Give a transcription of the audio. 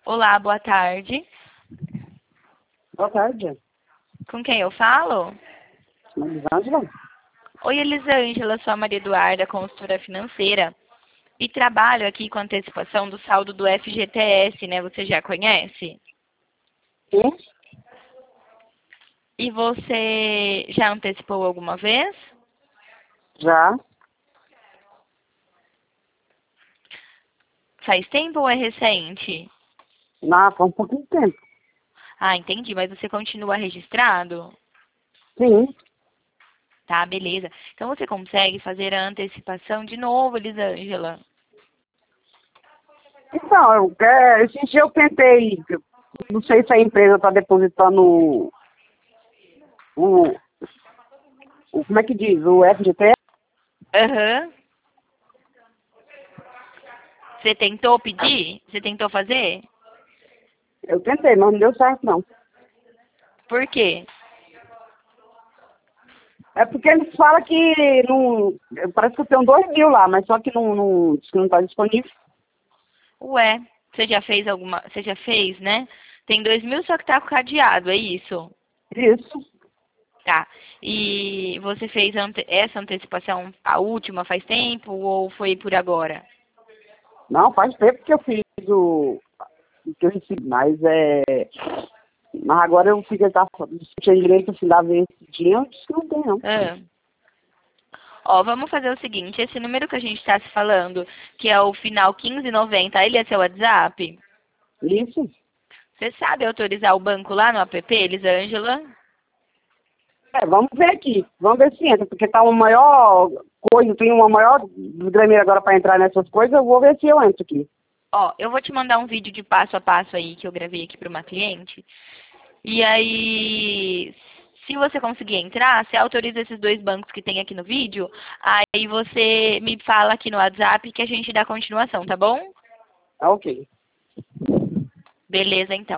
Olá, boa tarde. Boa tarde. Com quem eu falo? Elisângela? Oi, Elisângela, sou a Maria Eduarda, consultora financeira. E trabalho aqui com antecipação do saldo do FGTS, né? Você já conhece? Sim? E você já antecipou alguma vez? Já? Faz tempo ou é recente? Não, faz um pouquinho de tempo. Ah, entendi, mas você continua registrado? Sim. Tá, beleza. Então você consegue fazer a antecipação de novo, Elisângela? Então, esse dia eu tentei, não sei se a empresa está depositando o, como é que diz, o FGTS. Aham. Você tentou pedir? Você tentou fazer? Eu tentei, mas não deu certo, não. Por quê? É porque eles falam que não, parece que eu tenho 2.000 lá, mas só que diz que não está disponível. Ué, você já fez alguma. Você já fez, né? Tem 2.000, só que tá com cadeado, é isso? Isso. Tá. E você fez essa antecipação, a última, faz tempo ou foi por agora? Não, faz tempo que eu fiz o que eu recebi, mas agora eu fico tinha direito assim, da vez esse dia, eu disse que não tem, não. Ah. Ó, vamos fazer o seguinte, esse número que a gente está se falando, que é o final 1590, ele é seu WhatsApp? Isso. Você sabe autorizar o banco lá no app, Elisângela? Vamos ver aqui. Vamos ver se entra, porque tá uma maior coisa, tem uma maior desgrameira agora para entrar nessas coisas, eu vou ver se eu entro aqui. Ó, eu vou te mandar um vídeo de passo a passo aí que eu gravei aqui para uma cliente. E aí, se você conseguir entrar, você autoriza esses dois bancos que tem aqui no vídeo, aí você me fala aqui no WhatsApp que a gente dá continuação, tá bom? Tá ok. Beleza, então.